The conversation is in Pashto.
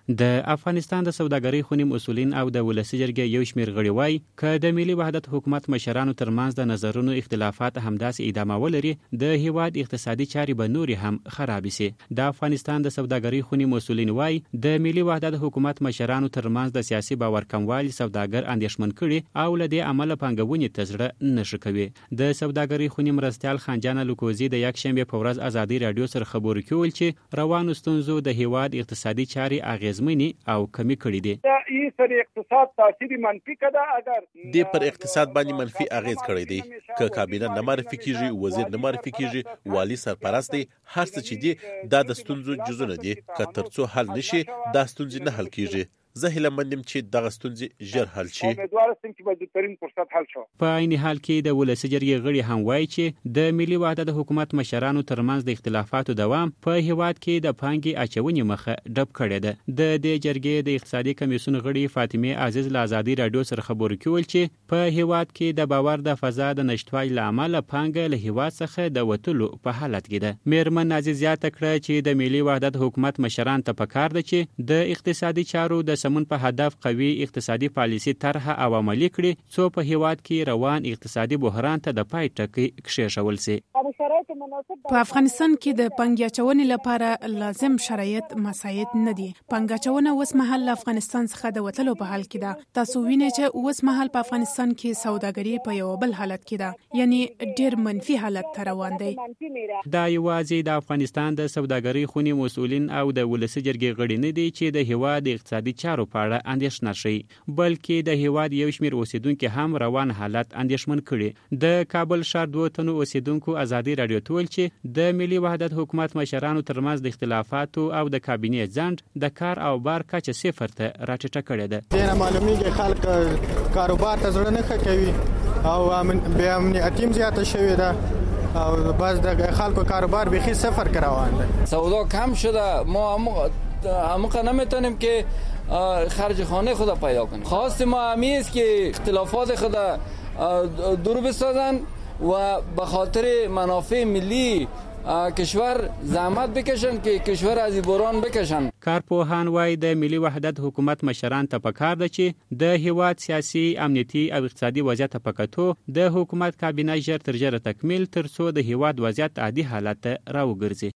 د افغانستان د سوداګرۍ خونی مسؤلین او د ولسی جرګې یو شمېر غړي وایي که د ملي وحدت حکومت مشرانو ترمنځ د نظرونو اختلافات همداسې ادامه ولري د هیواد اقتصادي چارې به نورې هم خراب شي. د افغانستان د سوداګرۍ خونی مسؤلین وایي د ملي وحدت حکومت مشرانو ترمنځ د سیاسي باور کموالي سوداګر اندېښمن کړي او له دې امله پانګونې ته زړه نه ښه کوي. د سوداګرۍ خونی مرستیال خان لوکوزي د یکشنبه په ورځ ازادي رادیو سره خبرو کې ویل چې روانو ستونزو د هیواد اقتصادي چارې اغیزمنې او کمی کړي دي. دا پر اقتصاد تاثیر منفي کده اگر د پر اقتصاد باندې منفي اغیز کړی دی. که کابینه نه معرفي کیږي، وزیر نه معرفي کیږي، والی سرپرست دی، هر څه چې دی دا د ستونزو جزونه دي. که ترڅو حل نشي دا ستونزې نه حل کیږي. زه هیله مندم چې دغه ستونزې ژر حل شي. په عین حال کې د ولسی جرګې غړي هم وایي چې د ملي وحدت حکومت مشرانو ترمنځ د اختلافاتو دوام په هیواد کې د پانګې اچونې مخه ډب کړې ده. د دې جرګې د اقتصادي کمیسیون غړي فاطمه عزیز له ازادي رادیو سره خبرو کې ویل چې په هیواد کې د باور د فضا د نشټوالي له امله پانګه له هیواد څخه د وټلو په حالت کې ده. میرمن عزیز زیاته کړه چې د ملي وحدت حکومت مشران ته پکار ده چې د اقتصادي چارو د سمون په هدف قوي اقتصادي پالیسي طرح او عملي کړي څو په هیواد کې روان اقتصادي بحران ته د پای ټکی کښېښول شي. په افغانستان کې د پانګې اچونې لپاره لازم شرایط مساعد نه دي. پانګه اچونه اوس مهال له افغانستان څخه د وتلو په حال کې ده. تاسو وینئ چې اوس مهال په افغانستان کې سوداګري په یو بل حالت کې ده، یعنی ډېر منفي حالت ته روان دی. دا یوازې د افغانستان د سوداګرۍ خونی مسؤلین او د ولسی جرګې غړي نه دي چې د هیواد اقتصادي چارو په اړه اندېښنه شي، بلکې د هیواد یو شمېر اوسیدونکو هم روان حالت اندېښمن کړي. د کابل ښار 2 تنو اوسیدونکو ازادي رادیو ته ویل چې د ملي وحدت حکومت مشرانو ترمنځ د اختلافاتو او د کابینې ځنډ د کار او بار کچه صفر ته راټیټه کړې ده. دغه معلومیږي خلک کاروبار ته زړه نه کوي او بیا امنیت زیاته شوې ده او باز د خلکو کاروبار به خي صفر روان ده. سودا کم شده. ما هم نمیتونیم که خرج خانه خود پیدا کنیم. خواست ما همیه است که اختلافات خود دور بسازن و به خاطر منافع ملی کشور زحمت بکشن که کشور از بحران بکشن. کارپوهان وایي د ملي وحدت حکومت مشران ته پکار ده چې د هیواد سیاسي، امنیتي او اقتصادي وضعیت په کتو د حکومت کابینه ژر تر ژره تکمیل ترڅو د هیواد وضعیت عادي حالت ته راوګرځي.